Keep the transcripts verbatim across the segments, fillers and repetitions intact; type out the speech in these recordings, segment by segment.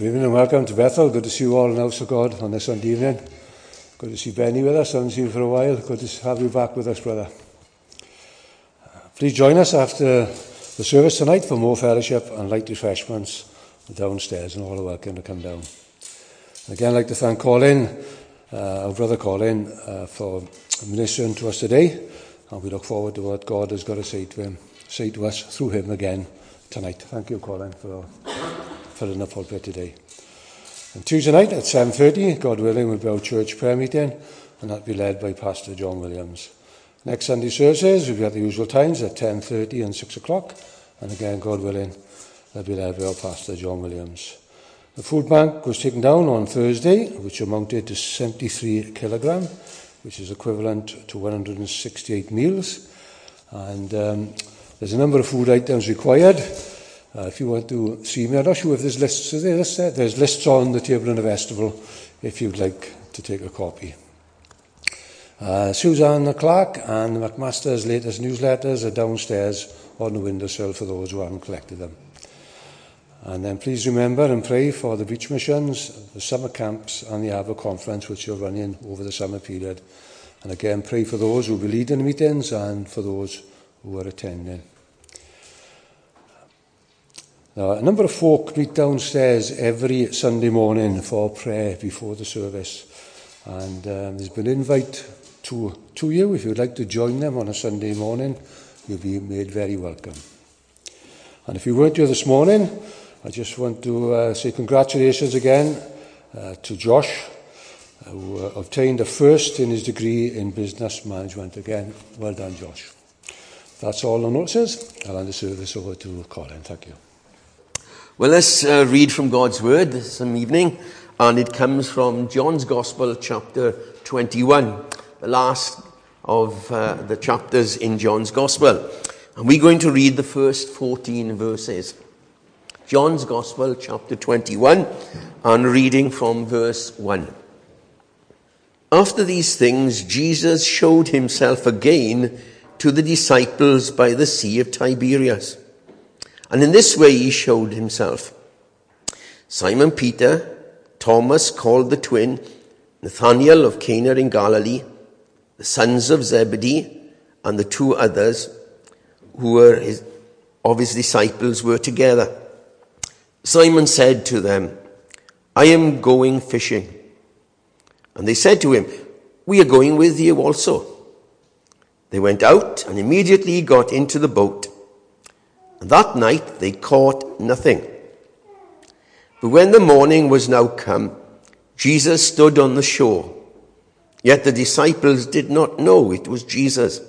Good evening and welcome to Bethel. Good to see you all in the house of God on this Sunday evening. Good to see Benny with us. I haven't seen you for a while. Good to have you back with us, brother. Please join us after the service tonight for more fellowship and light refreshments downstairs, and all are welcome to come down. Again, I'd like to thank Colin, uh, our brother Colin, uh, for ministering to us today, and we look forward to what God has got to say to him, say to us through him again tonight. Thank you, Colin, for filling the pulpit today. And Tuesday night at seven thirty, God willing, will be our church prayer meeting, and that will be led by Pastor John Williams. Next Sunday services will be at the usual times at ten thirty and six o'clock, and again, God willing, they'll be led by our Pastor John Williams. The food bank was taken down on Thursday, which amounted to seventy-three kilograms, which is equivalent to one hundred sixty-eight meals. And um, there's a number of food items required. Uh, if you want to see me, I'm not sure if there's lists. Is there lists there? There's lists on the table in the vestibule if you'd like to take a copy. Uh, Suzanne Clark and McMaster's latest newsletters are downstairs on the windowsill for those who haven't collected them. And then please remember and pray for the beach missions, the summer camps and the Ava conference which are running over the summer period. And again, pray for those who will be leading the meetings and for those who are attending. Now, a number of folk meet downstairs every Sunday morning for prayer before the service. And um, there's been an invite to, to you. If you'd like to join them on a Sunday morning, you'll be made very welcome. And if you weren't here this morning, I just want to uh, say congratulations again uh, to Josh, uh, who uh, obtained a first in his degree in business management. Again, well done, Josh. That's all the notices. I'll hand the service over to Colin. Thank you. Well, let's uh, read from God's Word this evening, and it comes from John's Gospel, chapter twenty-one, the last of uh, the chapters in John's Gospel. And we're going to read the first fourteen verses. John's Gospel, chapter twenty-one, and reading from verse one. After these things, Jesus showed himself again to the disciples by the Sea of Tiberias. And in this way he showed himself. Simon Peter, Thomas called the twin, Nathanael of Cana in Galilee, the sons of Zebedee, and the two others who were his, of his disciples were together. Simon said to them, I am going fishing. And they said to him, we are going with you also. They went out and immediately got into the boat. And that night they caught nothing. But when the morning was now come, Jesus stood on the shore. Yet the disciples did not know it was Jesus.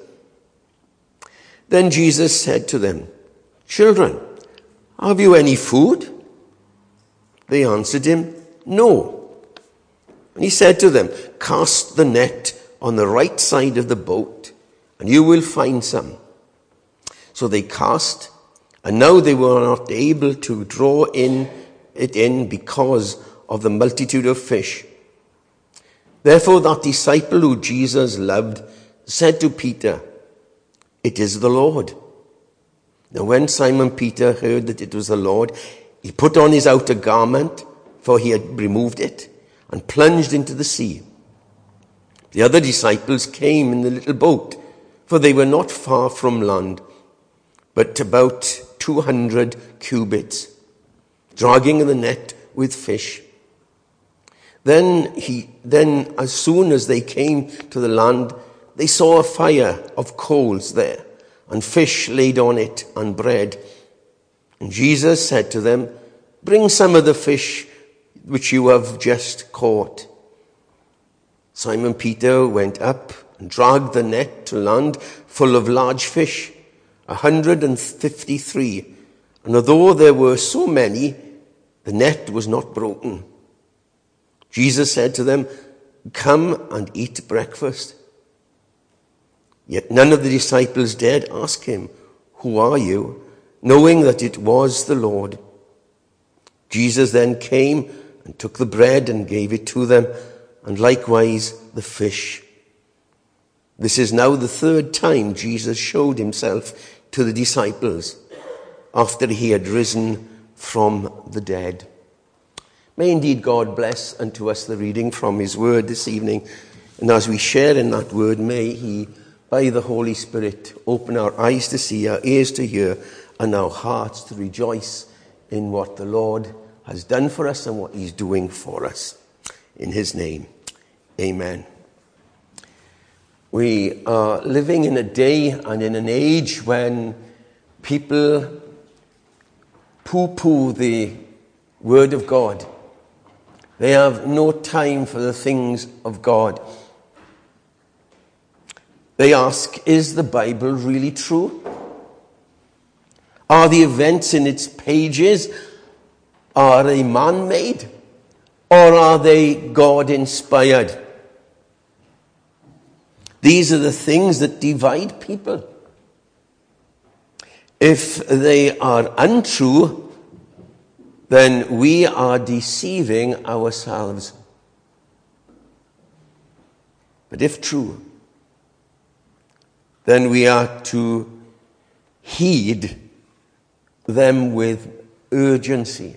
Then Jesus said to them, Children, have you any food? They answered him, No. And he said to them, Cast the net on the right side of the boat, and you will find some. So they cast, and now they were not able to draw in it in because of the multitude of fish. Therefore that disciple who Jesus loved said to Peter, It is the Lord. Now when Simon Peter heard that it was the Lord, he put on his outer garment, for he had removed it, and plunged into the sea. The other disciples came in the little boat, for they were not far from land, but about two hundred cubits, dragging the net with fish. Then he, then as soon as they came to the land, they saw a fire of coals there, and fish laid on it, and bread. And Jesus said to them, Bring some of the fish which you have just caught. Simon Peter went up and dragged the net to land full of large fish, a hundred and fifty-three. And although there were so many, the net was not broken. Jesus said to them, Come and eat breakfast. Yet none of the disciples dared ask him, Who are you? Knowing that it was the Lord. Jesus then came and took the bread and gave it to them, and likewise the fish. This is now the third time Jesus showed himself to the disciples after he had risen from the dead. May indeed God bless unto us the reading from his word this evening. And as we share in that word, may he, by the Holy Spirit, open our eyes to see, our ears to hear, and our hearts to rejoice in what the Lord has done for us and what he's doing for us. In his name, amen. We are living in a day and in an age when people poo-poo the word of God. They have no time for the things of God. They ask, is the Bible really true? Are the events in its pages, are they man-made? Or are they God-inspired? These are the things that divide people. If they are untrue, then we are deceiving ourselves. But if true, then we are to heed them with urgency.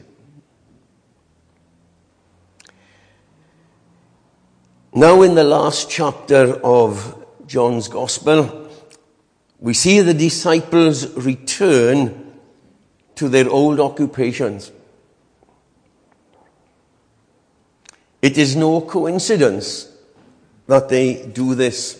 Now, in the last chapter of John's Gospel, we see the disciples return to their old occupations. It is no coincidence that they do this.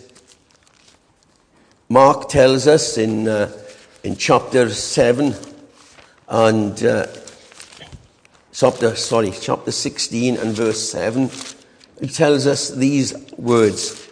Mark tells us in uh, in chapter seven and uh, chapter sorry chapter sixteen and verse seven. It tells us these words.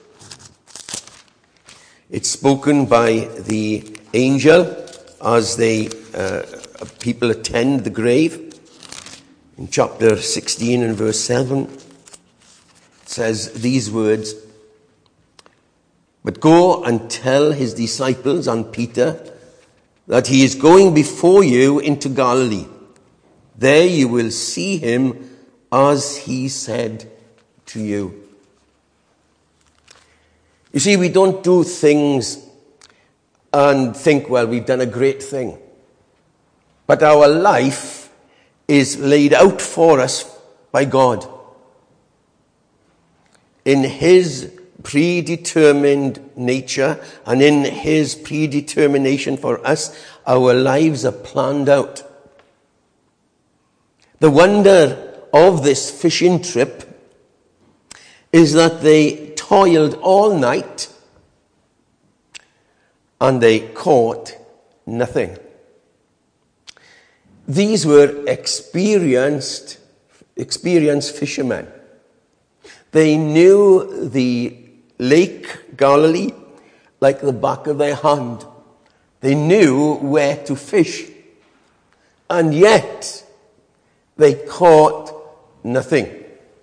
It's spoken by the angel as they uh, people attend the grave. In chapter sixteen and verse seven, it says these words, "But go and tell his disciples and Peter that he is going before you into Galilee. There you will see him as he said to you." You see, we don't do things and think, well, we've done a great thing. But our life is laid out for us by God. In his predetermined nature and in his predetermination for us, our lives are planned out. The wonder of this fishing trip is that they toiled all night and they caught nothing. These were experienced, experienced fishermen. They knew the Lake Galilee like the back of their hand. They knew where to fish. And yet, they caught nothing.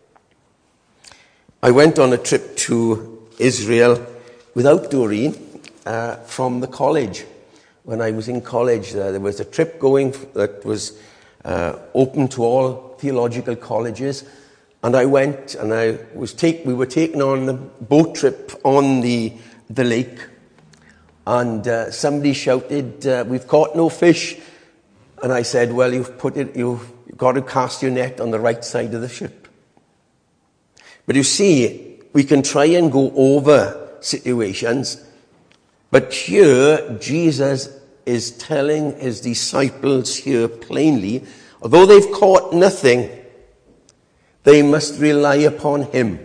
I went on a trip to Israel without Doreen uh, from the college. When I was in college, uh, there was a trip going that was uh, open to all theological colleges. And I went, and I was take. We were taken on a boat trip on the the lake, and uh, somebody shouted, uh, "We've caught no fish!" And I said, "Well, you've put it. You've got to cast your net on the right side of the ship." But you see, we can try and go over situations, but here Jesus is telling his disciples here plainly, although they've caught nothing, they must rely upon him.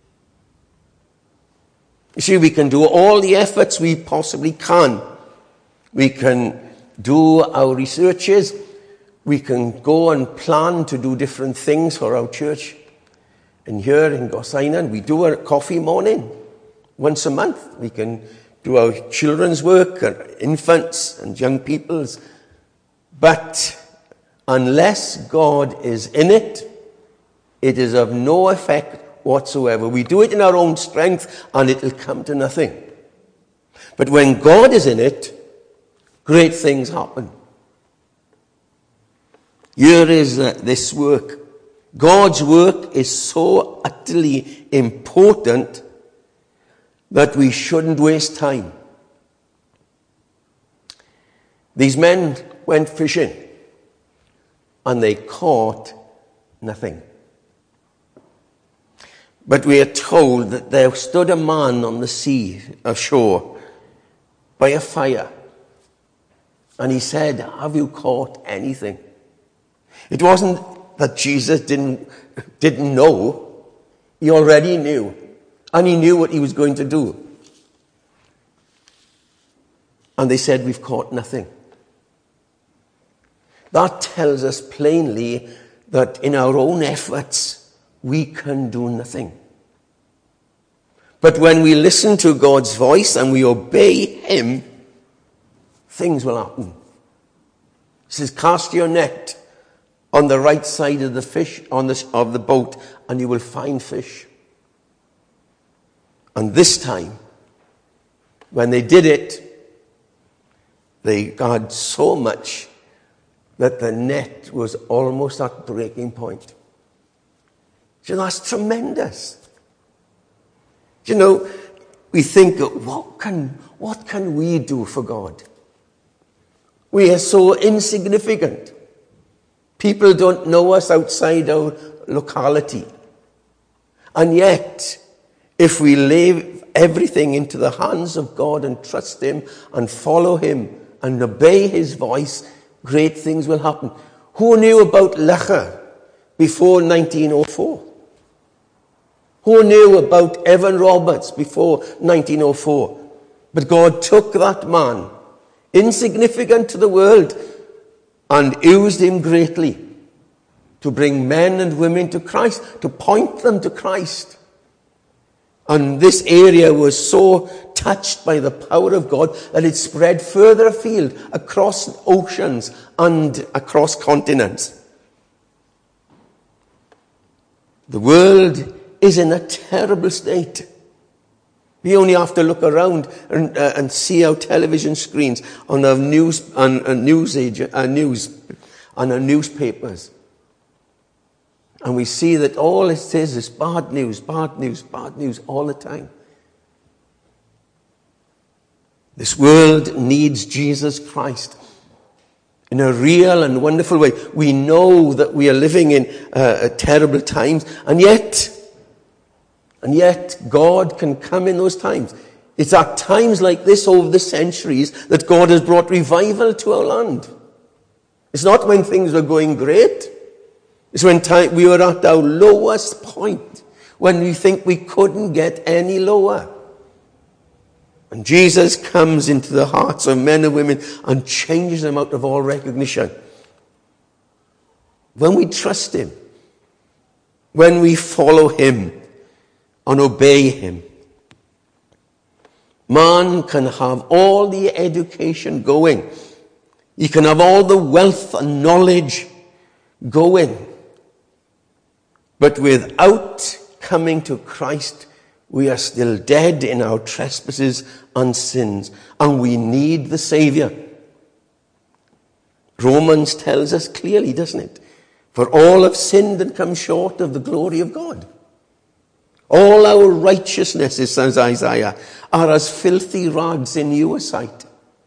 You see, we can do all the efforts we possibly can. We can do our researches. We can go and plan to do different things for our church. And here in Gosainan, we do a coffee morning once a month. We can do our children's work, and infants and young people's. But unless God is in it, it is of no effect whatsoever. We do it in our own strength and it will come to nothing. But when God is in it, great things happen. Here is uh, this work. God's work is so utterly important that we shouldn't waste time. These men went fishing and they caught nothing. But we are told that there stood a man on the sea, ashore, by a fire. And he said, have you caught anything? It wasn't that Jesus didn't, didn't know. He already knew. And he knew what he was going to do. And they said, we've caught nothing. That tells us plainly that in our own efforts, we can do nothing. But when we listen to God's voice and we obey him, things will happen. He says, cast your net on the right side of the fish, on the, of the boat, and you will find fish. And this time, when they did it, they had so much that the net was almost at breaking point. So that's tremendous. You know, we think, what can, what can we do for God? We are so insignificant. People don't know us outside our locality. And yet, if we lay everything into the hands of God and trust him and follow him and obey his voice, great things will happen. Who knew about Lecher before nineteen oh four? Who knew about Evan Roberts before nineteen oh four? But God took that man, insignificant to the world, and used him greatly to bring men and women to Christ, to point them to Christ. And this area was so touched by the power of God that it spread further afield, across oceans and across continents. The world is in a terrible state. We only have to look around and, uh, and see our television screens, on our news, on, on news, age, uh, news, on our newspapers. And we see that all it is is bad news, bad news, bad news all the time. This world needs Jesus Christ in a real and wonderful way. We know that we are living in uh, terrible times, and yet, and yet God can come in those times. It's at times like this over the centuries that God has brought revival to our land. It's not when things were going great. It's when time, we were at our lowest point, when we think we couldn't get any lower. And Jesus comes into the hearts of men and women and changes them out of all recognition. When we trust him, when we follow him and obey him, man can have all the education going. He can have all the wealth and knowledge going. But without coming to Christ, we are still dead in our trespasses and sins. And we need the Savior. Romans tells us clearly, doesn't it? For all have sinned and come short of the glory of God. All our righteousnesses, says Isaiah, are as filthy rags in your sight.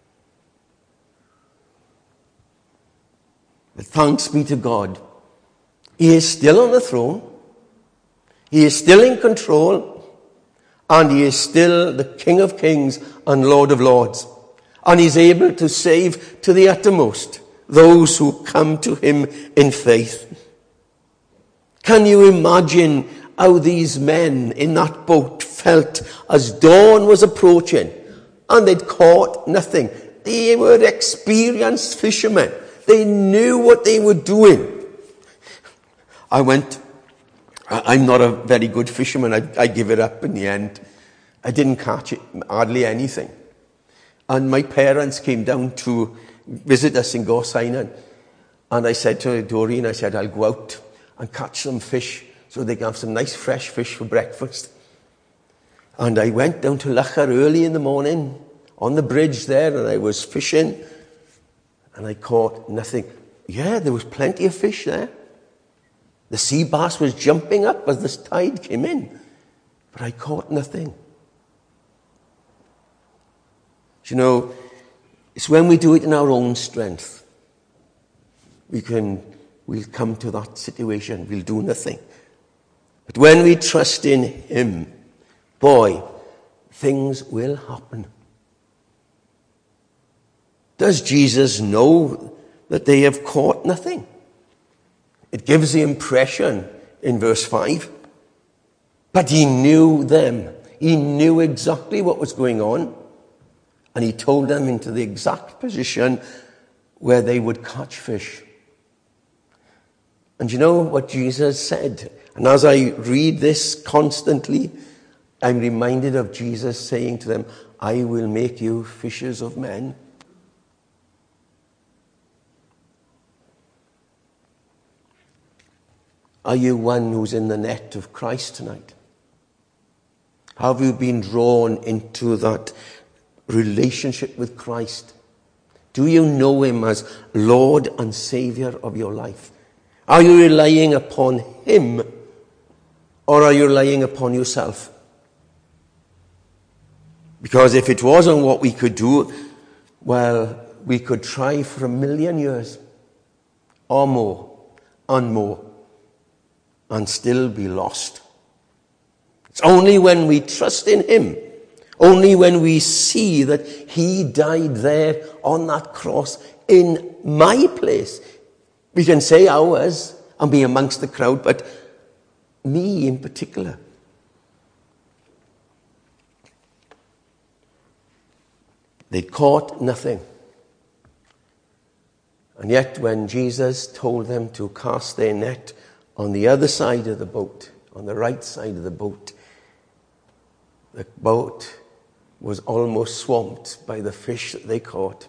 But thanks be to God. He is still on the throne. He is still in control. And he is still the King of Kings and Lord of Lords. And he's able to save to the uttermost those who come to him in faith. Can you imagine how these men in that boat felt as dawn was approaching and they'd caught nothing? They were experienced fishermen. They knew what they were doing. I went, I'm not a very good fisherman. I, I give it up in the end. I didn't catch it, hardly anything. And my parents came down to visit us in Gorsinan. And I said to Doreen, I said, I'll go out and catch some fish so they can have some nice fresh fish for breakfast. And I went down to Lecher early in the morning on the bridge there, and I was fishing. And I caught nothing. Yeah, there was plenty of fish there. The sea bass was jumping up as the tide came in. But I caught nothing. You know, it's when we do it in our own strength, we can, we'll come to that situation. We'll do nothing. But when we trust in him, boy, things will happen. Does Jesus know that they have caught nothing? It gives the impression in verse five. But he knew them. He knew exactly what was going on. And he told them into the exact position where they would catch fish. And you know what Jesus said? And as I read this constantly, I'm reminded of Jesus saying to them, I will make you fishers of men. Are you one who's in the net of Christ tonight? Have you been drawn into that relationship with Christ? Do you know him as Lord and Savior of your life? Are you relying upon him, or are you relying upon yourself? Because if it wasn't what we could do, well, we could try for a million years or more and more and still be lost. It's only when we trust in him, only when we see that he died there on that cross in my place. We can say ours and be amongst the crowd, but me in particular. They caught nothing. And yet when Jesus told them to cast their net on the other side of the boat, on the right side of the boat, the boat was almost swamped by the fish that they caught.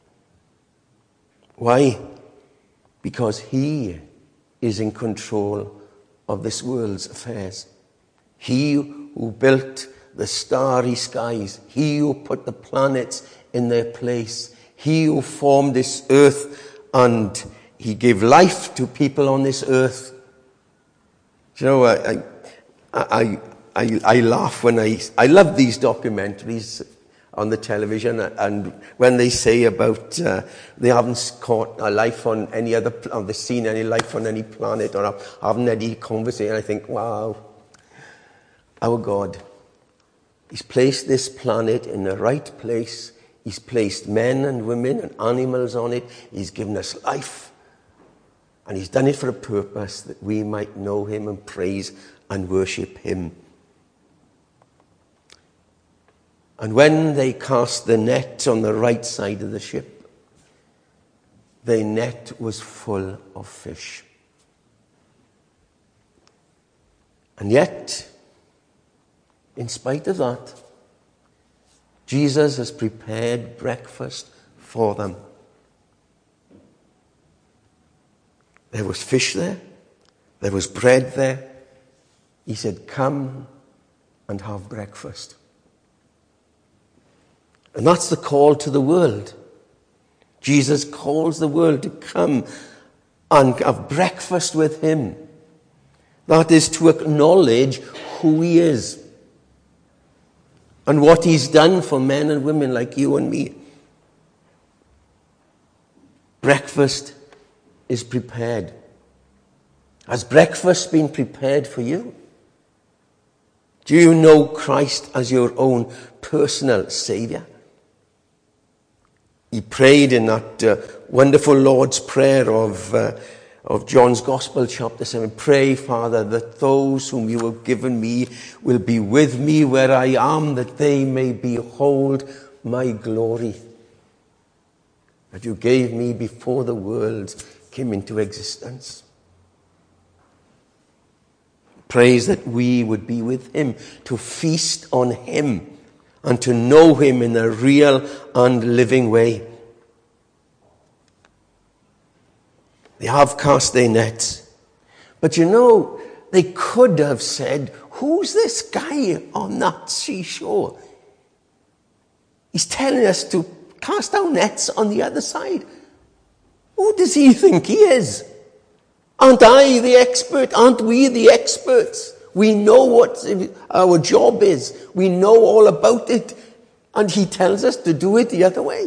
Why? Because he is in control of this world's affairs. He who built the starry skies, he who put the planets in their place, he who formed this earth, and he gave life to people on this earth. You know, I, I, I, I, I laugh when I, I love these documentaries on the television, and when they say about uh, they haven't caught a life on any other, or they've seen any life on any planet, or haven't any conversation, I think, wow, our God, he's placed this planet in the right place. He's placed men and women and animals on it. He's given us life. And he's done it for a purpose, that we might know him and praise and worship him. And when they cast the net on the right side of the ship, their net was full of fish. And yet, in spite of that, Jesus has prepared breakfast for them. There was fish there. There was bread there. He said, come and have breakfast. And that's the call to the world. Jesus calls the world to come and have breakfast with him. That is to acknowledge who he is and what he's done for men and women like you and me. Breakfast is prepared. Has breakfast been prepared for you? Do you know Christ as your own personal Savior? He prayed in that uh, wonderful Lord's Prayer of, uh, of John's Gospel, chapter seven. Pray, Father, that those whom you have given me will be with me where I am, that they may behold my glory, that you gave me before the world came into existence. Prays that we would be with him, to feast on him, and to know him in a real and living way. They have cast their nets. But you know, they could have said, who's this guy on that seashore? He's telling us to cast our nets on the other side. Who does he think he is? Aren't I the expert? Aren't we the experts? We know what our job is. We know all about it. And he tells us to do it the other way.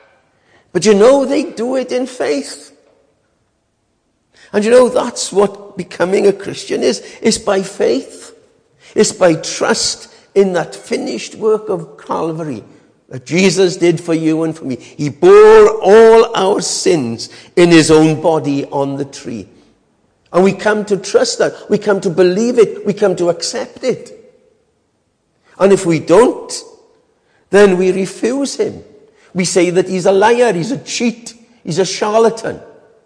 But you know, they do it in faith. And you know, that's what what becoming a Christian is. It's by faith. It's by trust in that finished work of Calvary that Jesus did for you and for me. He bore all our sins in his own body on the tree. And we come to trust that. We come to believe it. We come to accept it. And if we don't, then we refuse him. We say that he's a liar, he's a cheat, he's a charlatan.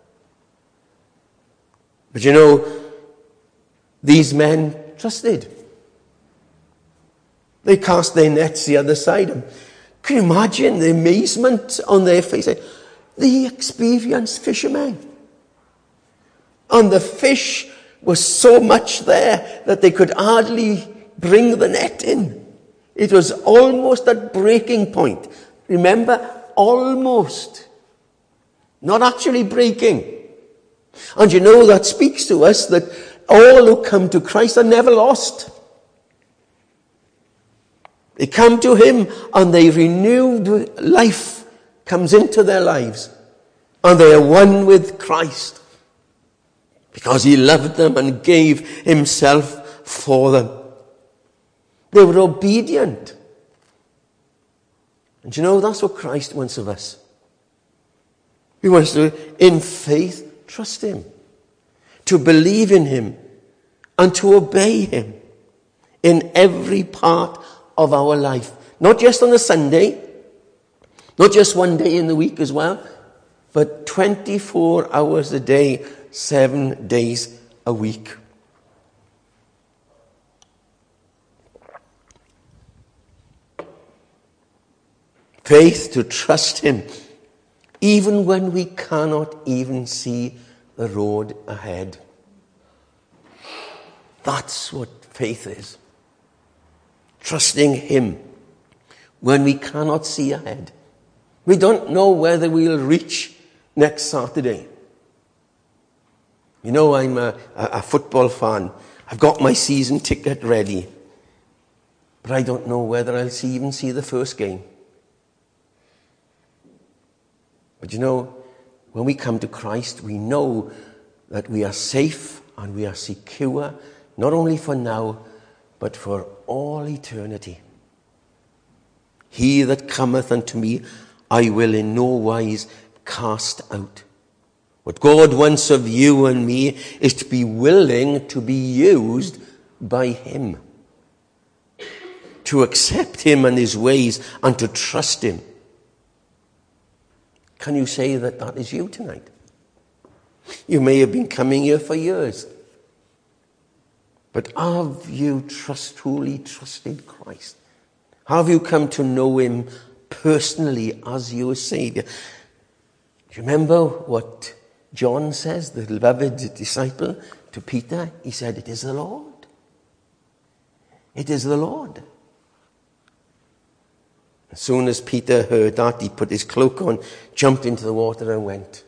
But you know, these men trusted. They cast their nets the other side. And can you imagine the amazement on their face? The experienced fishermen. And the fish was so much there that they could hardly bring the net in. It was almost at breaking point. Remember, almost. Not actually breaking. And you know, that speaks to us that all who come to Christ are never lost. They come to him and they renewed life comes into their lives. And they are one with Christ. Because he loved them and gave himself for them. They were obedient. And you know, that's what Christ wants of us. He wants to, in faith, trust him. To believe in him. And to obey him. In every part of our life. Not just on a Sunday. Not just one day in the week as well. But twenty-four hours a day, seven days a week. Faith to trust him, even when we cannot even see the road ahead. That's what faith is. Trusting him when we cannot see ahead. We don't know whether we'll reach next Saturday. You know, I'm a, a football fan. I've got my season ticket ready. But I don't know whether I'll see, even see the first game. But you know, when we come to Christ, we know that we are safe and we are secure, not only for now, but for all eternity. He that cometh unto me, I will in no wise cast out. What God wants of you and me is to be willing to be used by him. To accept him and his ways and to trust him. Can you say that that is you tonight? You may have been coming here for years. But have you trust, truly trusted Christ? Have you come to know him personally as your Savior? Do you remember what John says, the beloved disciple, to Peter? He said, it is the Lord. It is the Lord. As soon as Peter heard that, he put his cloak on, jumped into the water and went.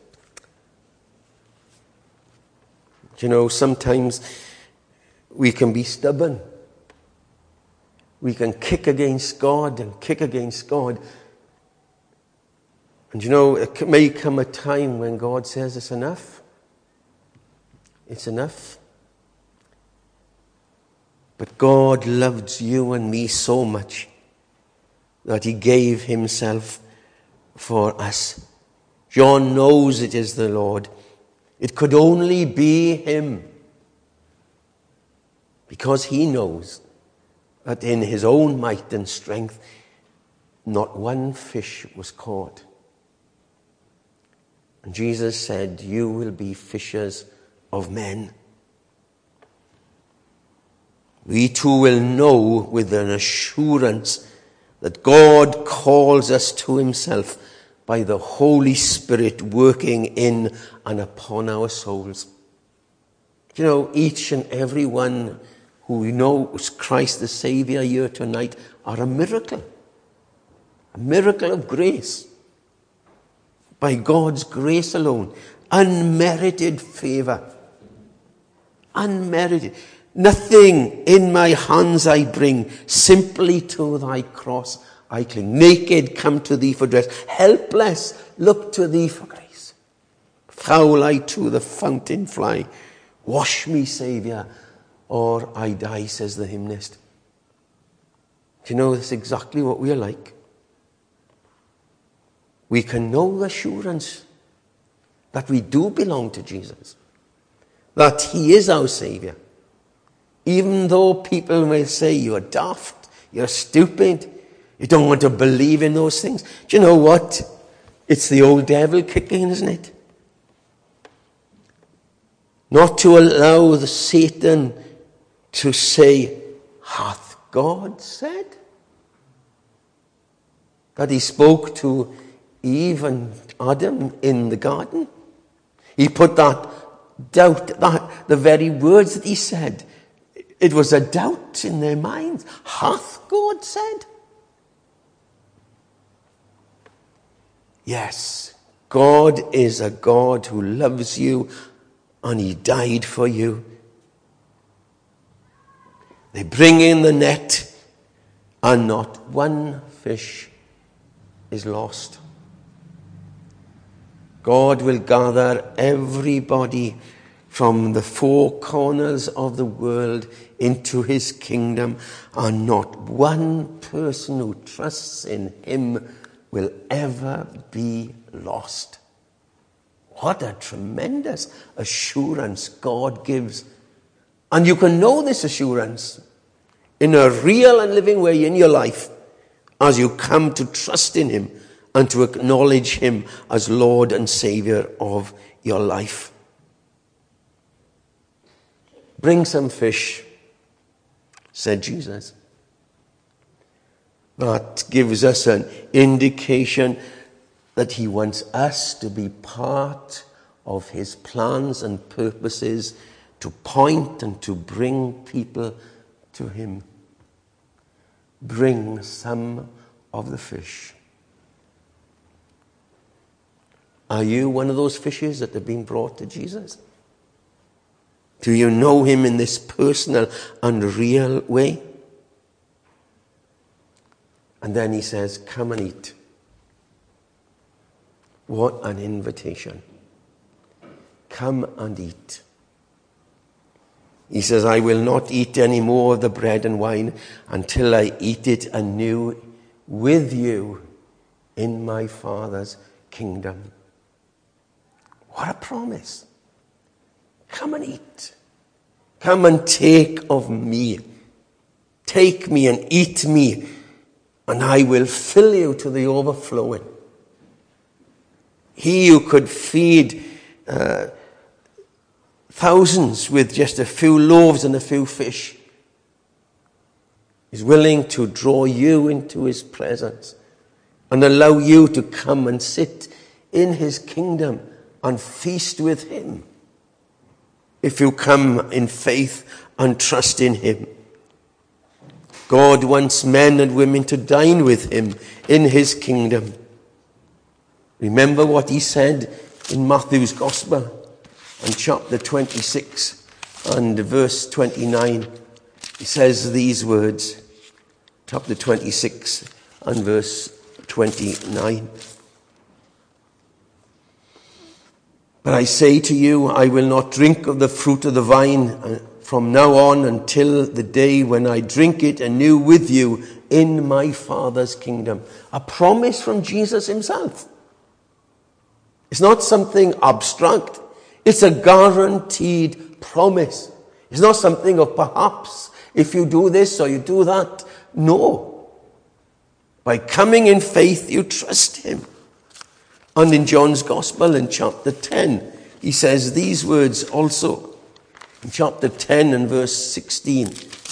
You know, sometimes we can be stubborn. We can kick against God and kick against God. And you know, it may come a time when God says it's enough. It's enough. But God loves you and me so much that he gave himself for us. John knows it is the Lord. It could only be him. Because he knows that in his own might and strength, not one fish was caught. And Jesus said, you will be fishers of men. We too will know with an assurance that God calls us to himself by the Holy Spirit working in and upon our souls. You know, each and every one who knows Christ the Savior here tonight are a miracle. A miracle of grace. By God's grace alone. Unmerited favor. Unmerited. Nothing in my hands I bring, simply to thy cross I cling. Naked come to thee for dress, helpless look to thee for grace. Foul I to the fountain fly, Wash me, Saviour, or I die, says the hymnist. Do you know that's exactly what we are like? We can know assurance that we do belong to Jesus, that he is our Saviour. Even though people may say you're daft, you're stupid, you don't want to believe in those things. Do you know what? It's the old devil kicking, isn't it? Not to allow the Satan to say, hath God said? That he spoke to Eve and Adam in the garden. He put that doubt, that the very words that he said, it was a doubt in their minds. Hath God said? Yes, God is a God who loves you and he died for you. They bring in the net and not one fish is lost. God will gather everybody from the four corners of the world into his kingdom, and not one person who trusts in him will ever be lost. What a tremendous assurance God gives. And you can know this assurance in a real and living way in your life as you come to trust in him and to acknowledge him as Lord and Saviour of your life. Bring some fish, said Jesus. That gives us an indication that he wants us to be part of his plans and purposes to point and to bring people to him. Bring some of the fish. Are you one of those fishes that have been brought to Jesus? Do you know him in this personal and real way? And then he says, come and eat. What an invitation. Come and eat. He says, I will not eat any more of the bread and wine until I eat it anew with you in my Father's kingdom. What a promise. Come and eat. Come and take of me. Take me and eat me, and I will fill you to the overflowing. He who could feed uh, thousands with just a few loaves and a few fish is willing to draw you into his presence and allow you to come and sit in his kingdom and feast with him if you come in faith and trust in him. God wants men and women to dine with him in his kingdom. Remember what he said in Matthew's Gospel in chapter twenty-six and verse twenty-nine. He says these words, chapter twenty-six and verse twenty-nine. But I say to you, I will not drink of the fruit of the vine from now on until the day when I drink it anew with you in my Father's kingdom. A promise from Jesus himself. It's not something abstract. It's a guaranteed promise. It's not something of perhaps if you do this or you do that. No. By coming in faith, you trust him. And in John's Gospel in chapter ten, he says these words also. In chapter ten and verse sixteen.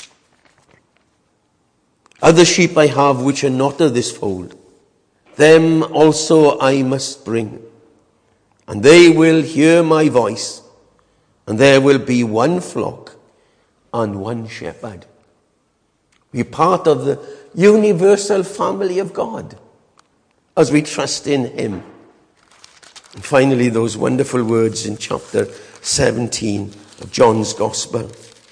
Other sheep I have which are not of this fold. Them also I must bring. And they will hear my voice. And there will be one flock and one shepherd. We're part of the universal family of God as we trust in him. And finally, those wonderful words in chapter seventeen of John's Gospel.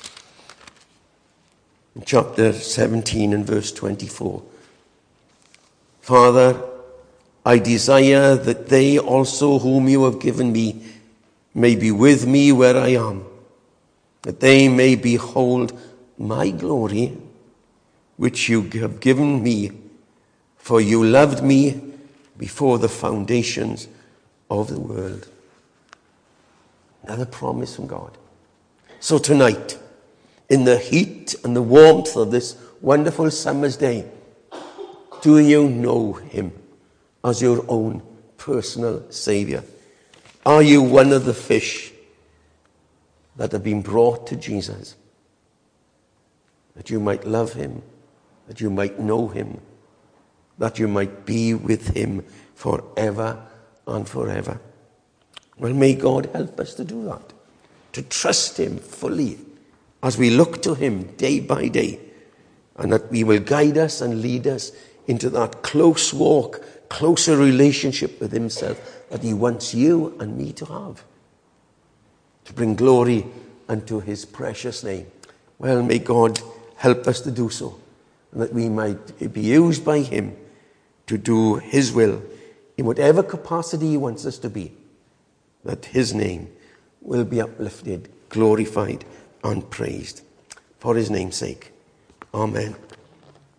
In chapter seventeen and verse twenty-four. Father, I desire that they also whom you have given me may be with me where I am, that they may behold my glory, which you have given me, for you loved me before the foundations of the world. Another promise from God. So tonight, in the heat and the warmth of this wonderful summer's day, do you know him as your own personal Saviour? Are you one of the fish that have been brought to Jesus, that you might love him, that you might know him, that you might be with him forever and forever? Well, may God help us to do that, to trust him fully as we look to him day by day, and that he will guide us and lead us into that close walk, closer relationship with himself that he wants you and me to have, to bring glory unto his precious name. Well, may God help us to do so, and that we might be used by him to do his will in whatever capacity he wants us to be, that his name will be uplifted, glorified, and praised for his name's sake. Amen.